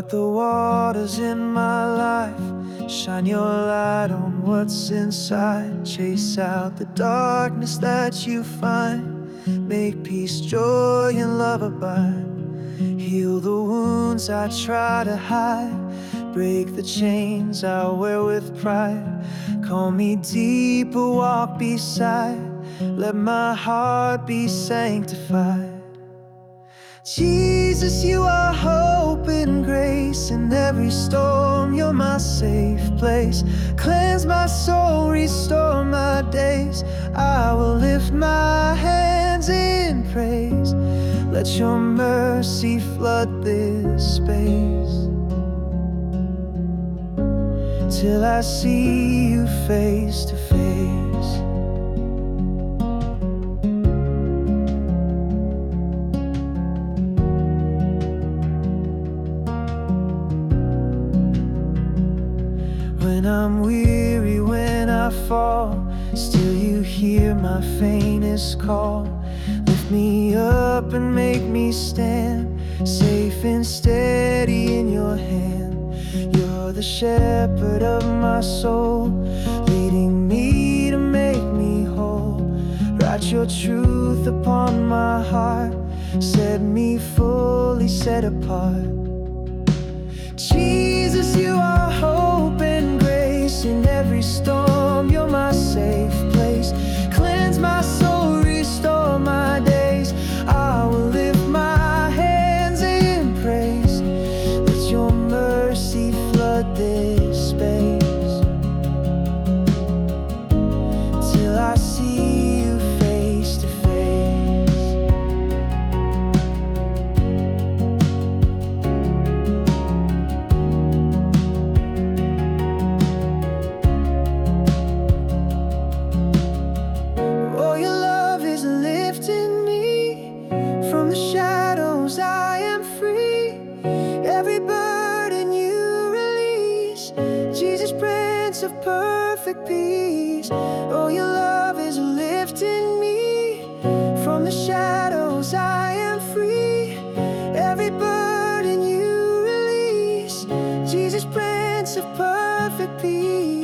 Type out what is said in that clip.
Part the waters in my life, shine your light on what's inside. Chase out the darkness that you find. Make peace, joy, and love abide. Heal the wounds I try to hide. Break the chains I wear with pride. Call me deeper, walk beside. Let my heart be sanctified. Jesus, you are hope and grace. In every storm, you're my safe place. Cleanse my soul, restore my days. I will lift my hands in praise. Let your mercy flood this space, till I see you face to face. When I'm weary, when I fall, still you hear my faintest call. Lift me up and make me stand, safe and steady in your hand. You're the shepherd of my soul, leading me to make me whole. Write your truth upon my heart, set me fully set apart. Jesus, you are hope and grace. In every storm, you're my safe place. Cleanse my soul, restore my days. I will lift my hands in praise. Let your mercy flood this space, till I see you face to face. Oh, your love is lifting me from the shadows. I am free. Every burden you release, Jesus, Prince of perfect peace. Oh, your love is lifting me from the shadows. I am free. Every burden you release, Jesus, Prince of perfect peace.